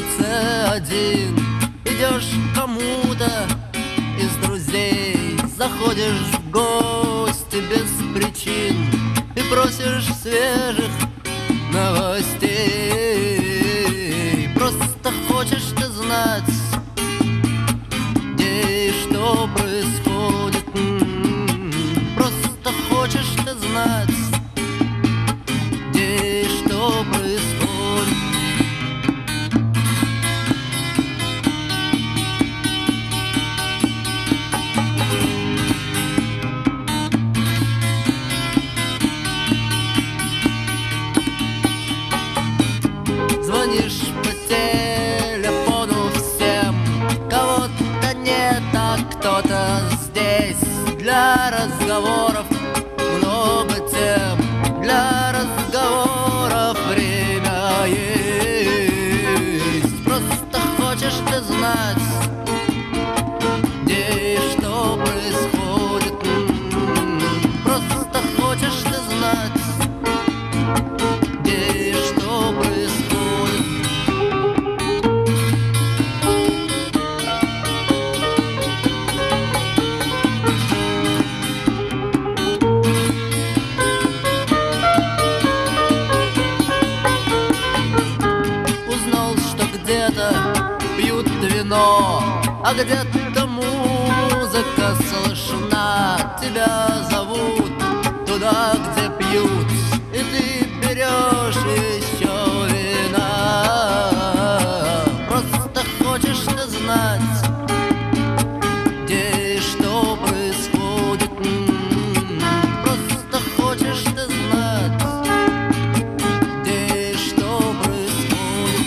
улице один, идешь к кому-то из друзей, заходишь в гости без причин и просишь свежих новостей. Просто хочешь ты знать, где и что происходит. Просто хочешь ты знать, где и что происходит. Звонишь по телефону всем, кого-то нет, а кто-то здесь. Для разговоров много тем, для разговоров время есть. Просто хочешь ты знать, где и что происходит. Просто хочешь ты знать, где и что происходит. Узнал, что где-то пьют вино, а где-то музыка слышна. Тебя зовут туда, где пьют, и ты берешь еще вина. Просто хочешь ты знать, где и что происходит. Просто хочешь ты знать, где и что происходит.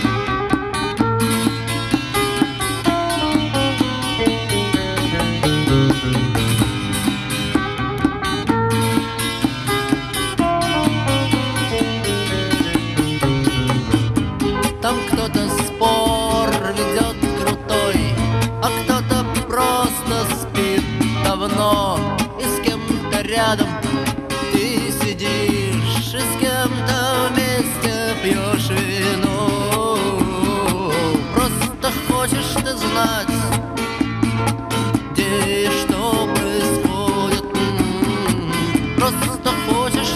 Там кто-то спор ведет крутой, а кто-то просто спит давно. И с кем-то рядом ты сидишь, и с кем-то вместе пьешь вино. Просто хочешь ты знать, где и что происходит. Просто хочешь